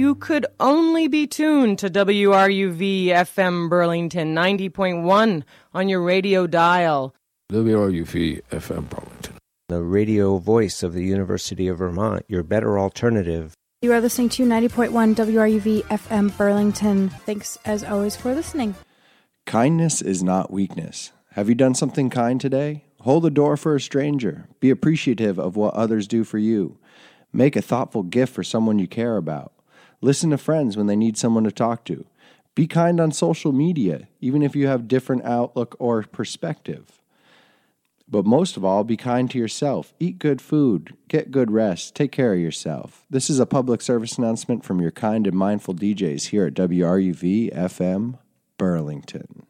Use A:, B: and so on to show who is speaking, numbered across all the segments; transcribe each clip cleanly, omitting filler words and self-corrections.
A: you could only be tuned to WRUV FM Burlington 90.1 on your radio dial.
B: WRUV FM Burlington.
C: The radio voice of the University of Vermont, your better alternative.
D: You are listening to 90.1 WRUV FM Burlington. Thanks, as always, for listening.
E: Kindness is not weakness. Have you done something kind today? Hold the door for a stranger. Be appreciative of what others do for you. Make a thoughtful gift for someone you care about. Listen to friends when they need someone to talk to. Be kind on social media, even if you have different outlook or perspective. But most of all, be kind to yourself. Eat good food. Get good rest. Take care of yourself. This is a public service announcement from your kind and mindful DJs here at WRUV FM Burlington.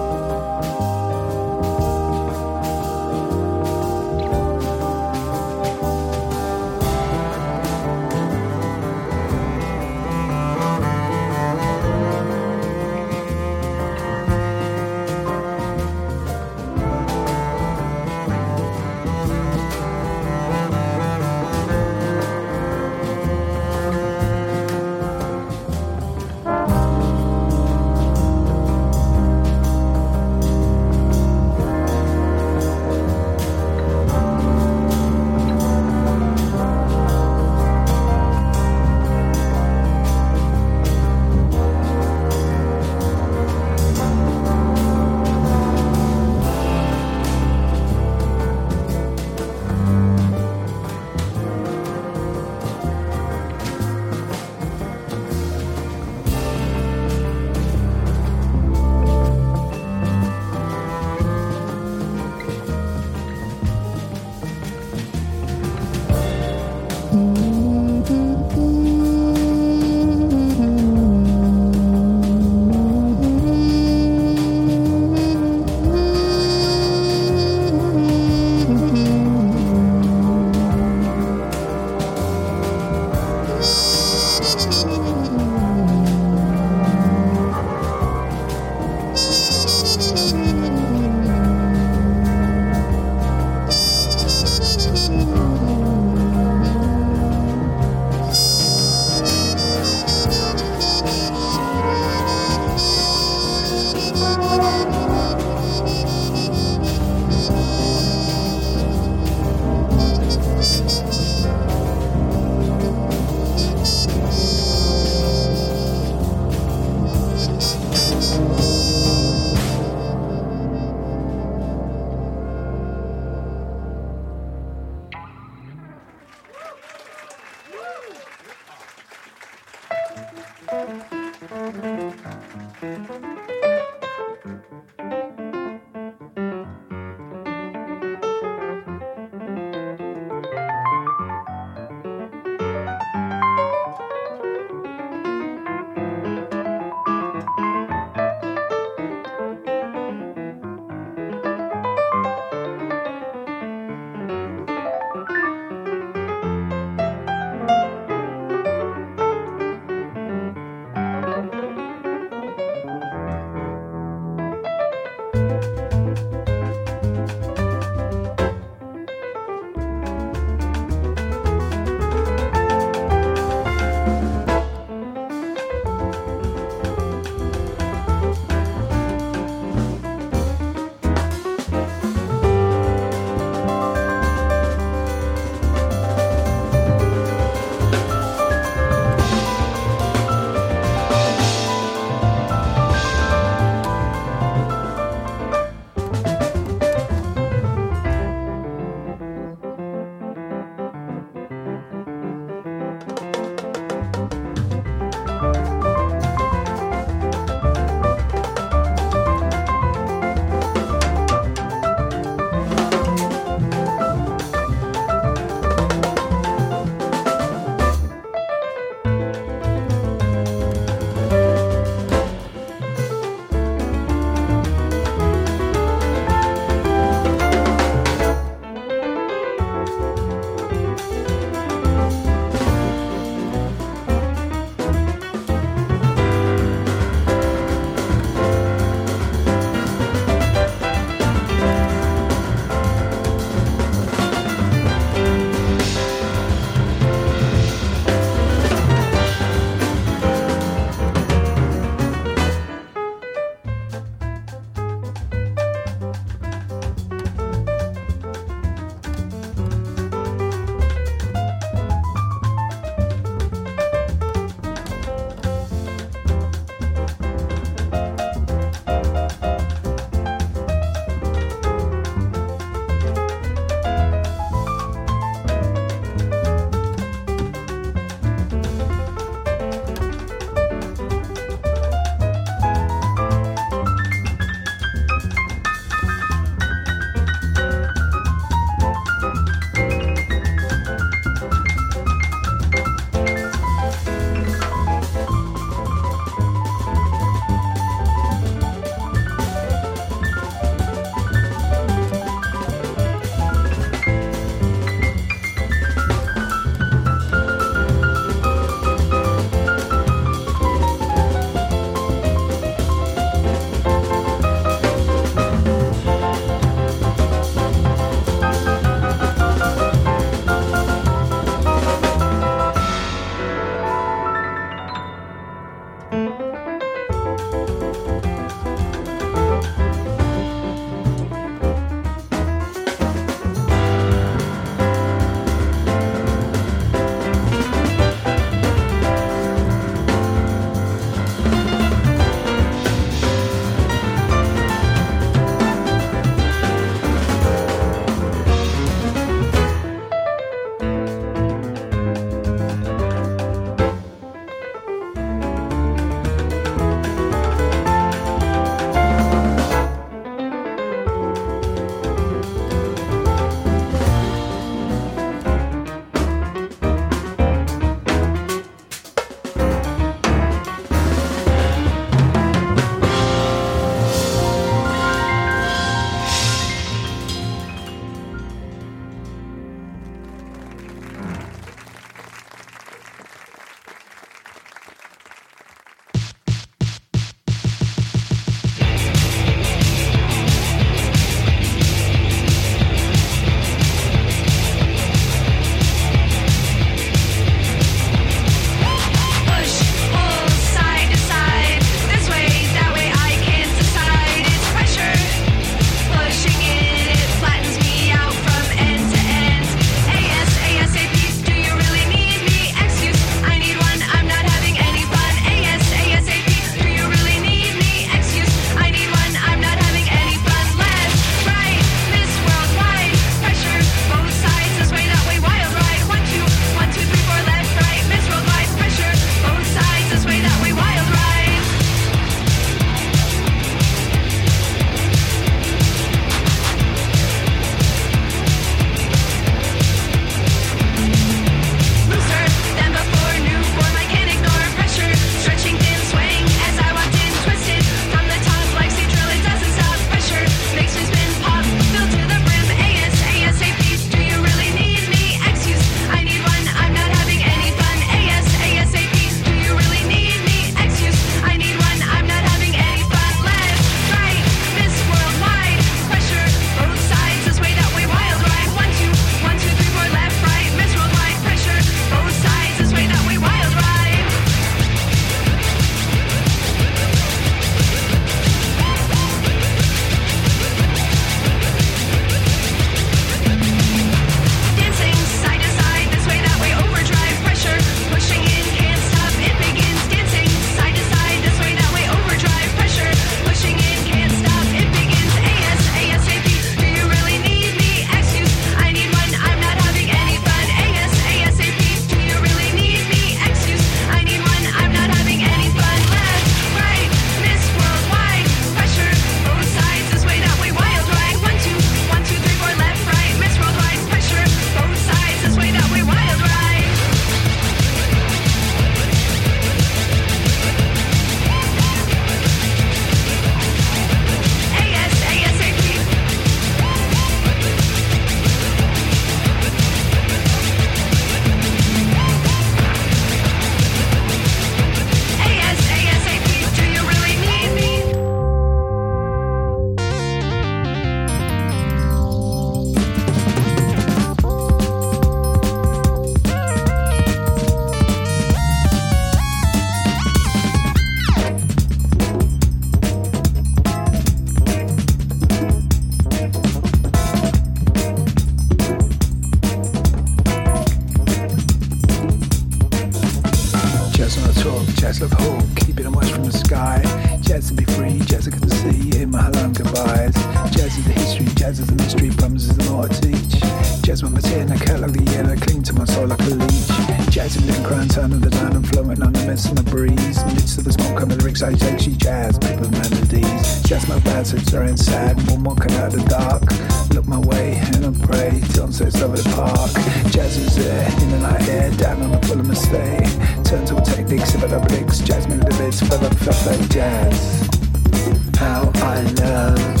F: Jazz on the talk, jazz like a hawk, keep it and watch from the sky. Jazz to be free, jazz I get to see, hear my hello and goodbyes. Jazz is the history, jazz is the mystery, promises the more I teach. Jazz with my tear and I cut like the yellow, cling to my soul like a leech. Jazz in the crown, turn of the dawn, I'm flowing on the mist and the breeze. Midst of the smoke, I'm in the lyrics, I take she jazz, people melodies. Jazz my bad, so it's very sad, one walking out of the dark. Look my way and I pray, till it's over the park. Jazz is there, in the night air, down on the full of mistake. Turn to a technique, sip it up licks, jazz melody bits, fill up like jazz. How I love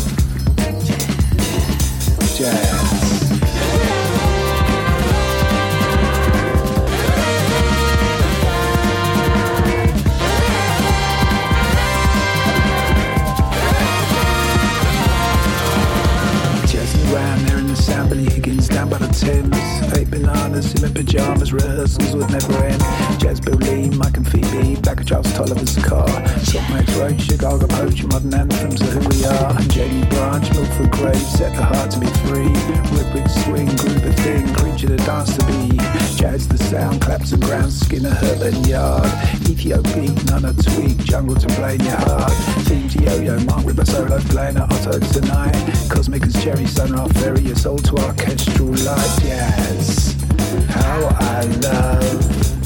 F: jazz. Around there in the sound, Billy Higgins down by the Thames. 8 bananas in my pajamas, rehearsals would never end. Jazz Bill Lee, Mike and Phoebe, Black and Charles Tolliver's car. Salt Max Road, Chicago Poach, modern anthems of who we are. Jamie Branch, Milford Graves, set the heart to be free. Riprid swing, group of thing, creature to dance to be. Jazz the sound, claps the ground, Skinner, Herbert Yard. Ethiopia, none a tweak, jungle to play in your heart. Team Yo-Yo, Mark with a solo playing at Otto tonight. Cosmic as Cherry, Sunrise Ferry, a soul to orchestral like jazz. How I love